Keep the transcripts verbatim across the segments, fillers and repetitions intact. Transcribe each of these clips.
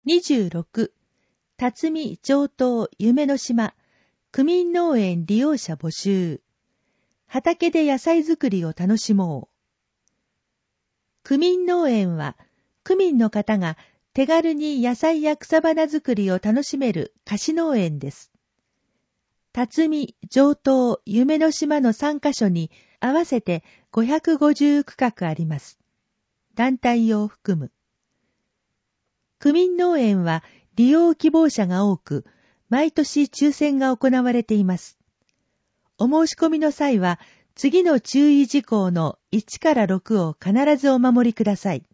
にじゅうろく、辰巳上東夢の島、区民農園利用者募集。畑で野菜作りを楽しもう。区民農園は、区民の方が手軽に野菜や草花作りを楽しめる貸し農園です。辰巳上東夢の島のさんカ所に合わせてごひゃくごじゅう区画あります。団体を含む。区民農園は利用希望者が多く、毎年抽選が行われています。お申し込みの際は、次の注意事項のいちからろくを必ずお守りください。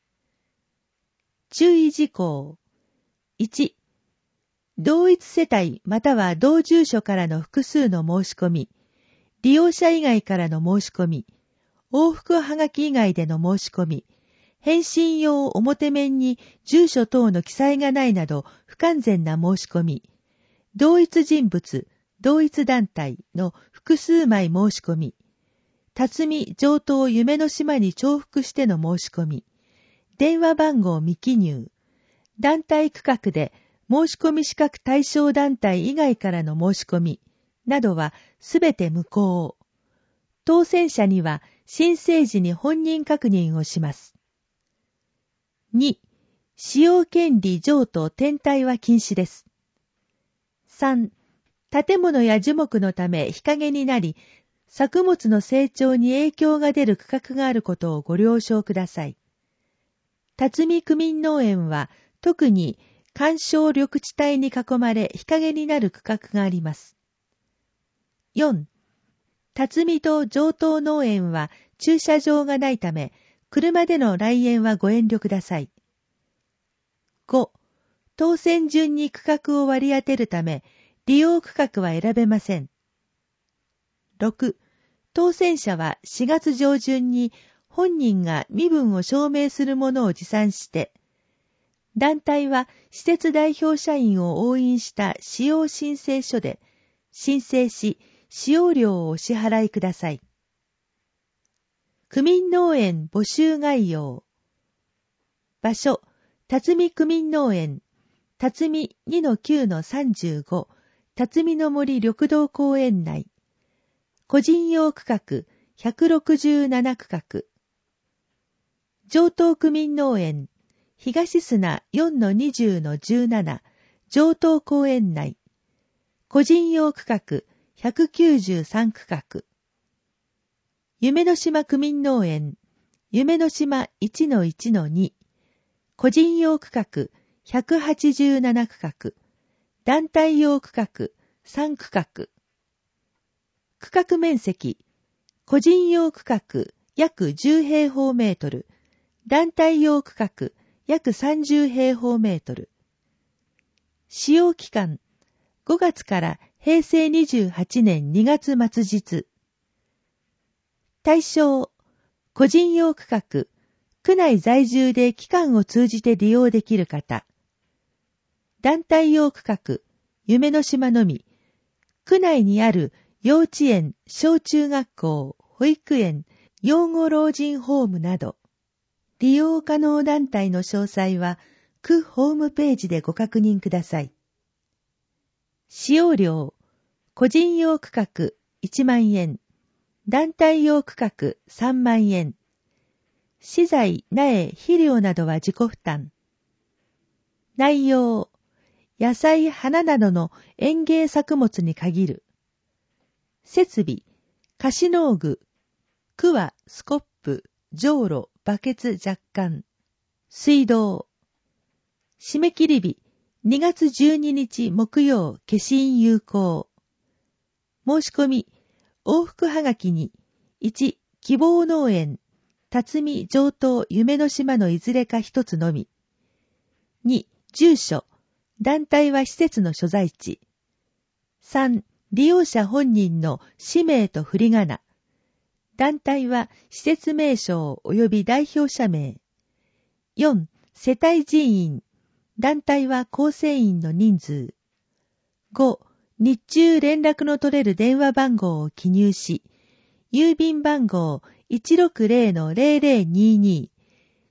注意事項。いち、同一世帯または同住所からの複数の申し込み、利用者以外からの申し込み、往復はがき以外での申し込み、返信用表面に住所等の記載がないなど不完全な申し込み、同一人物、同一団体の複数枚申し込み、辰巳上東夢の島に重複しての申し込み、電話番号未記入、団体区画で申し込み資格対象団体以外からの申し込みなどはすべて無効。当選者には申請時に本人確認をします。に、使用権利譲渡転退は禁止です。さん、建物や樹木のため日陰になり、作物の成長に影響が出る区画があることをご了承ください。辰巳区民農園は特に干渉緑地帯に囲まれ日陰になる区画があります。よん、辰巳と上東農園は駐車場がないため、車での来園はご遠慮ください。ご、当選順に区画を割り当てるため、利用区画は選べません。ろく、当選者はしがつ上旬に本人が身分を証明するものを持参して、団体は施設代表社員を押印した使用申請書で申請し、使用料をお支払いください。区民農園募集概要。場所、辰巳区民農園、辰巳 にのきゅうのさんじゅうご、辰巳の森緑道公園内。個人用区画ひゃくろくじゅうなな区画。上東区民農園、東砂 よんのにじゅうのじゅうなな、上東公園内。個人用区画ひゃくきゅうじゅうさん区画。夢の島区民農園、夢の島 いちのいちのに、個人用区画ひゃくはちじゅうなな区画、団体用区画さん区画。区画面積、個人用区画約じゅう平方メートル、団体用区画約さんじゅう平方メートル。使用期間、ごがつからへいせいにじゅうはちねんにがつ末日。対象、個人用区画、区内在住で期間を通じて利用できる方。団体用区画、夢の島のみ、区内にある幼稚園、小中学校、保育園、養護老人ホームなど、利用可能団体の詳細は、区ホームページでご確認ください。使用料、個人用区画いちまんえん、団体用区画さんまんえん、資材、苗、肥料などは自己負担。内容、野菜、花などの園芸作物に限る。設備、貸し農具、クワ、スコップ、じょうろ、バケツ若干。水道。締め切り日、にがつじゅうににち木曜、消印有効。申し込み、往復はがきに、いち、希望農園、辰巳上東夢の島のいずれか一つのみ。に、住所、団体は施設の所在地。さん、利用者本人の氏名と振り仮名。団体は施設名称及び代表者名。よん、世帯人員。団体は構成員の人数。ご、日中連絡の取れる電話番号を記入し、郵便番号 いちろくぜろのぜろぜろにに、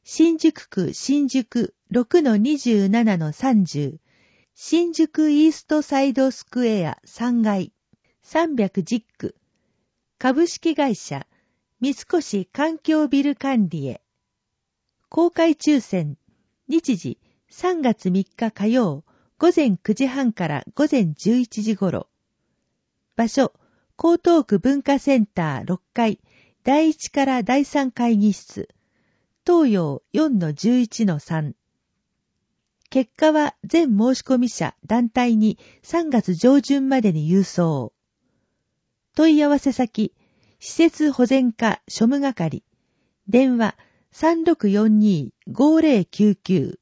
新宿区新宿 ろくのにじゅうななのさんじゅう、新宿イーストサイドスクエアさんがい、さんびゃくじゅう区、株式会社三越環境ビル管理へ。公開抽選、日時さんがつみっか火曜、午前くじはんから午前じゅういちじ頃。場所、江東区文化センターろっかい、だいいちからだいさん会議室。東洋 よんのじゅういちのさん。結果は全申込者団体にさんがつ上旬までに郵送。問い合わせ先、施設保全課庶務係。電話 さんろくよんに ごぜろきゅうきゅう。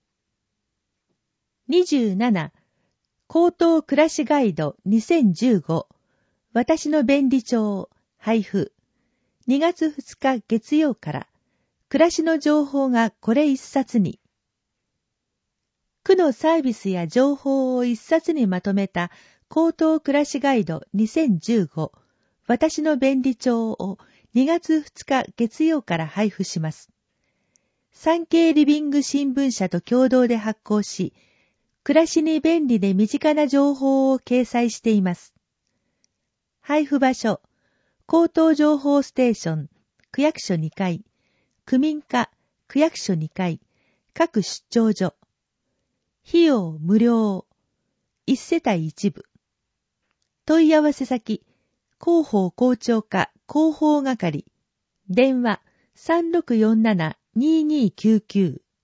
にじゅうなな. 江東暮らしガイドにせんじゅうご。私の便利帳配布。にがつふつか月曜から。暮らしの情報がこれ一冊に。区のサービスや情報を一冊にまとめた江東暮らしガイドにせんじゅうご。私の便利帳をにがつふつか月曜から配布します。産経リビング新聞社と共同で発行し、暮らしに便利で身近な情報を掲載しています。配布場所、江東情報ステーション、区役所にかい、区民課、区役所にかい、各出張所。費用無料。一世帯一部。問い合わせ先、広報校長課広報係。電話 さんろくよんなな ににきゅうきゅう。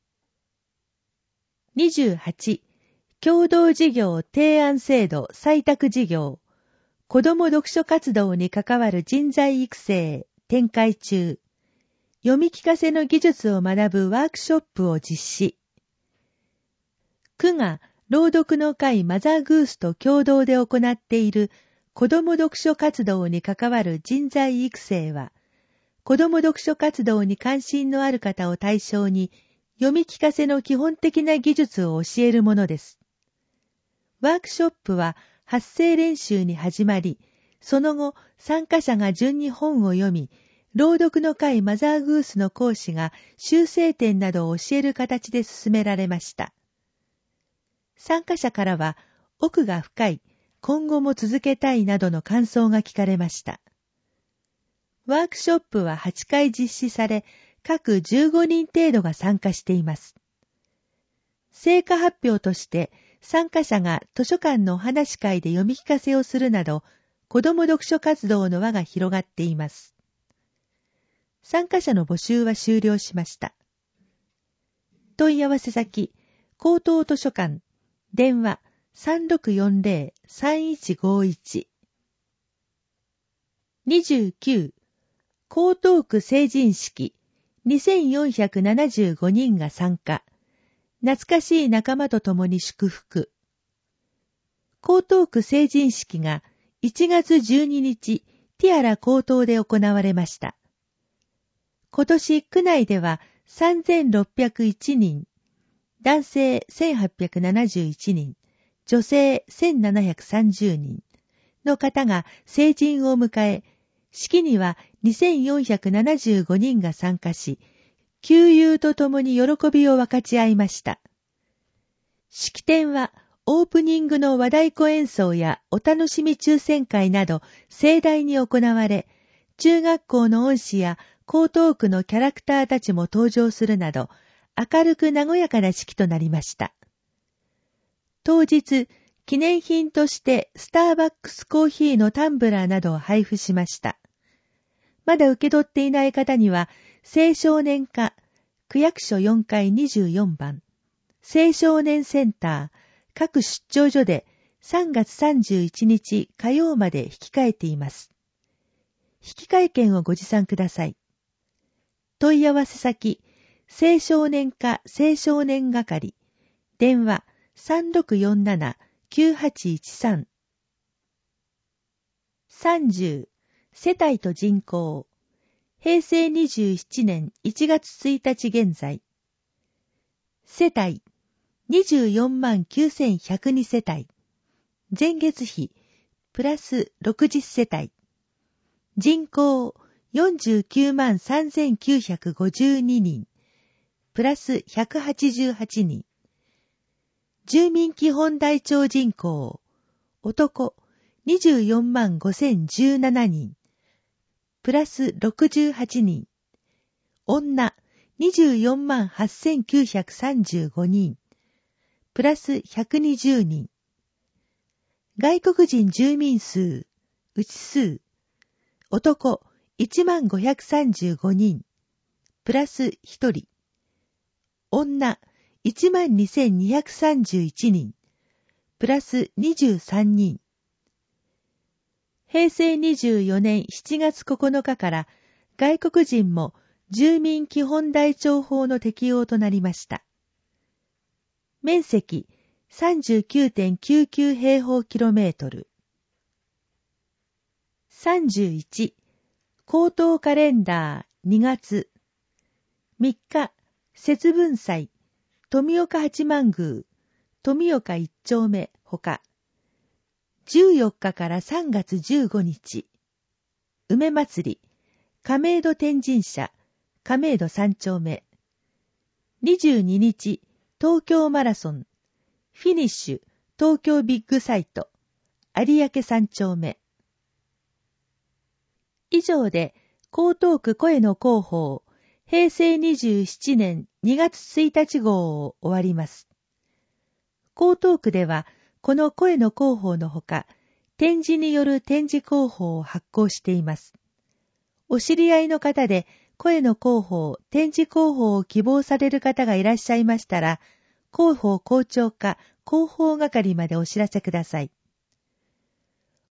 にじゅうはち. 共同事業提案制度採択事業。子ども読書活動に関わる人材育成展開中。読み聞かせの技術を学ぶワークショップを実施。区が朗読の会マザーグースと共同で行っている子ども読書活動に関わる人材育成は、子ども読書活動に関心のある方を対象に読み聞かせの基本的な技術を教えるものです。ワークショップは発声練習に始まり、その後参加者が順に本を読み、朗読の会マザーグースの講師が修正点などを教える形で進められました。参加者からは奥が深い、今後も続けたいなどの感想が聞かれました。ワークショップははちかい実施され、各じゅうごにん程度が参加しています。成果発表として参加者が図書館のお話し会で読み聞かせをするなど、子ども読書活動の輪が広がっています。参加者の募集は終了しました。問い合わせ先、江東図書館、電話 さんろくよんぜろ さんいちごいち。にじゅうきゅう. 江東区成人式、にせんよんひゃくななじゅうごにんが参加。懐かしい仲間と共に祝福。江東区成人式がいちがつじゅうににち、ティアラ江東で行われました。今年区内ではさんぜんろっぴゃくいちにん、男性せんはっぴゃくななじゅういちにん、女性せんななひゃくさんじゅうにんの方が成人を迎え、式にはにせんよんひゃくななじゅうごにんが参加し、旧友と共に喜びを分かち合いました。式典はオープニングの和太鼓演奏やお楽しみ抽選会など盛大に行われ、中学校の恩師や江東区のキャラクターたちも登場するなど、明るく和やかな式となりました。当日、記念品としてスターバックスコーヒーのタンブラーなどを配布しました。まだ受け取っていない方には、青少年課、区役所よんかいにじゅうよんばん、青少年センター、各出張所でさんがつさんじゅういちにち火曜まで引き換えています。引換券をご持参ください。問い合わせ先、青少年課青少年係、電話 さんろくよんなな きゅうはちいちさん。さんじゅう. 世帯と人口、へいせいにじゅうななねんいちがつついたち現在。世帯にじゅうよんまんきゅうせんひゃくに世帯。前月比プラスろくじゅう世帯。人口よんじゅうきゅうまんさんぜんきゅうひゃくごじゅうににん。 プラスひゃくはちじゅうはちにん。住民基本台帳人口、男にじゅうよんまんごせんじゅうななにん、プラスろくじゅうはちにん。女にじゅうよんまんはっせんきゅうひゃくさんじゅうごにん、プラスひゃくにじゅうにん。外国人住民数、うち数、男いちまんごひゃくさんじゅうごにん、プラスひとり。女いちまんにせんにひゃくさんじゅういちにん、プラスにじゅうさんにん。へいせいにじゅうよねんしちがつここのかから外国人も住民基本台帳法の適用となりました。面積 さんじゅうきゅうてんきゅうきゅう 平方キロメートル。さんじゅういち、口頭カレンダーにがつ。みっか、節分祭、富岡八幡宮、富岡一丁目ほか。じゅうよっかからさんがつじゅうごにち、梅祭り、亀戸天神社、亀戸三丁目。にじゅうににち、東京マラソン、フィニッシュ、東京ビッグサイト、有明三丁目。以上で、江東区声の広報、へいせいにじゅうななねんにがつついたち号を終わります。江東区では、この声の広報のほか、展示による展示広報を発行しています。お知り合いの方で、声の広報、展示広報を希望される方がいらっしゃいましたら、広報校長課広報係までお知らせください。